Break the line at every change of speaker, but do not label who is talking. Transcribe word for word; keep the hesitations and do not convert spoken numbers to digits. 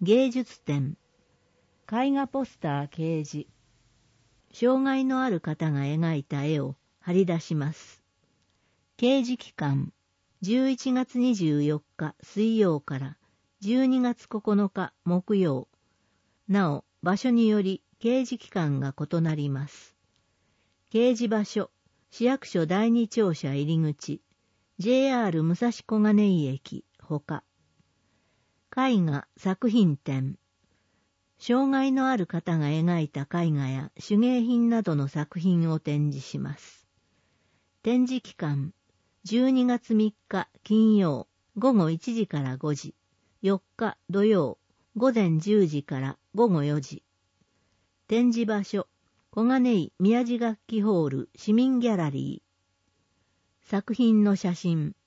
芸術展、絵画ポスター掲示、障害のある方が描いた絵を貼り出します。掲示期間、じゅういちがつにじゅうよっか水曜からじゅうにがつここのか木曜。なお、場所により掲示期間が異なります。掲示場所、市役所だいに庁舎入り口、ジェイアール 武蔵小金井駅、ほか。絵画作品展。障害のある方が描いた絵画や手芸品などの作品を展示します。展示期間、じゅうにがつみっか金曜ごごいちじからごじ、よっか土曜ごぜんじゅうじからごごよじ。展示場所、小金井宮地楽器ホール市民ギャラリー。作品の写真、